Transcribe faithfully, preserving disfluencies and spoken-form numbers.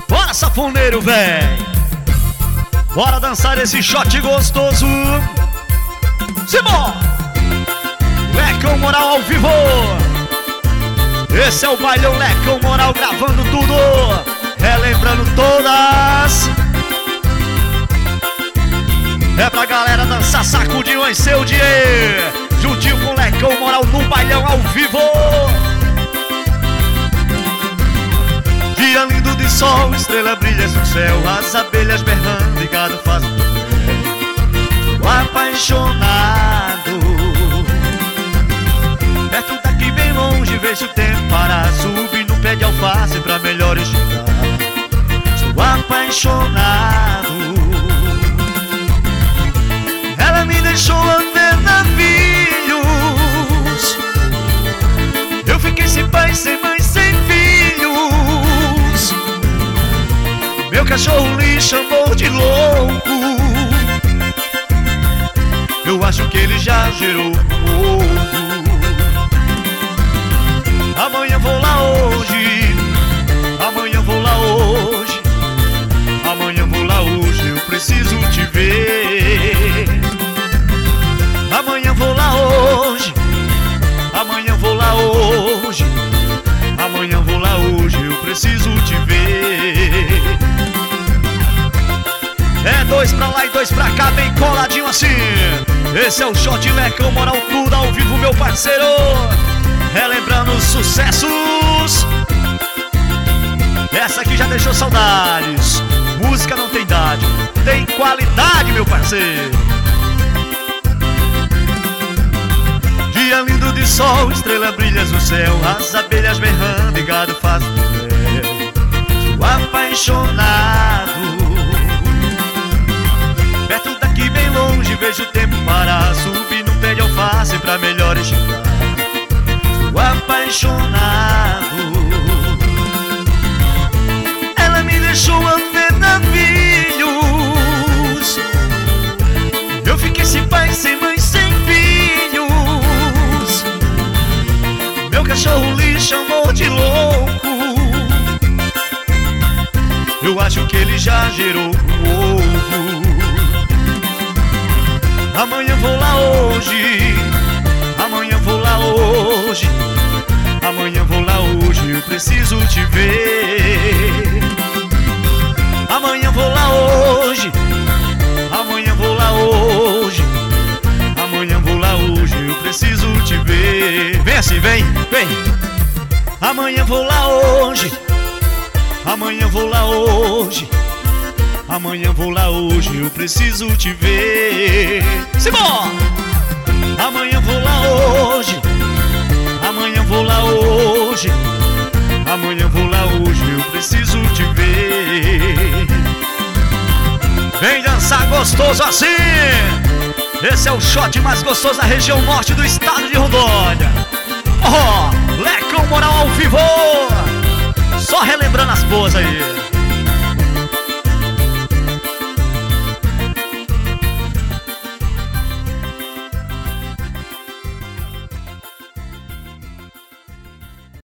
Bora, safoneiro, véi! Bora dançar esse shot gostoso! Simão! Lecão Moral ao vivo! Esse é o bailão Lecão Moral gravando tudo! Relembrando todas! É pra galera dançar sacudinho em seu dia! Juntinho com Lecão Moral no bailão ao vivo! Dia lindo de sol, estrela brilha no céu, as abelhas berrando e gado faz um véu. Tô apaixonado. Perto daqui bem longe vejo o tempo parar, subi no pé de alface pra melhor enxergar. Estou apaixonado. Ela me deixou andar navios. Eu fiquei sem pai, sem mãe, sem filhos. Meu cachorro lhe chamou de louco. Eu acho que ele já gerou um ovo. Amanhã vou lá hoje. Amanhã vou lá hoje. Amanhã vou lá hoje. Eu preciso te ver. Amanhã vou lá hoje. Amanhã vou lá hoje. Amanhã vou lá hoje. Eu preciso te ver. É dois pra lá e dois pra cá, bem coladinho assim. Esse é o shot Lecão Moral, tudo ao vivo, meu parceiro. Relembrando os sucessos. Essa aqui já deixou saudades. Música não tem idade, tem qualidade, meu parceiro. Dia lindo de sol, estrela brilha no céu, as abelhas berrando e gado faz um véu. Estou apaixonado. Perto daqui bem longe vejo o tempo parar, subi no pé de alface pra melhor enxergar. Estou apaixonado. Ela me deixou andar navios. Eu fiquei sem pai, sem mãe, sem filhos. Meu cachorro lhe chamou de louco. Eu acho que ele já gerou um ovo. Amanhã vou lá hoje. Amanhã vou lá hoje. Amanhã vou lá hoje. Eu preciso te ver. Amanhã vou lá hoje. Amanhã vou lá hoje. Amanhã vou lá hoje. Eu preciso te ver. Vem assim, vem, vem. Amanhã vou lá hoje. Amanhã vou lá hoje. Amanhã vou lá hoje, eu preciso te ver. Simão! Amanhã vou lá hoje. Amanhã vou lá hoje. Amanhã vou lá hoje, eu preciso te ver. Vem dançar gostoso assim. Esse é o shot mais gostoso da região norte do estado de Rondônia. Oh, Lecão Moral ao vivo. Só relembrando as boas aí.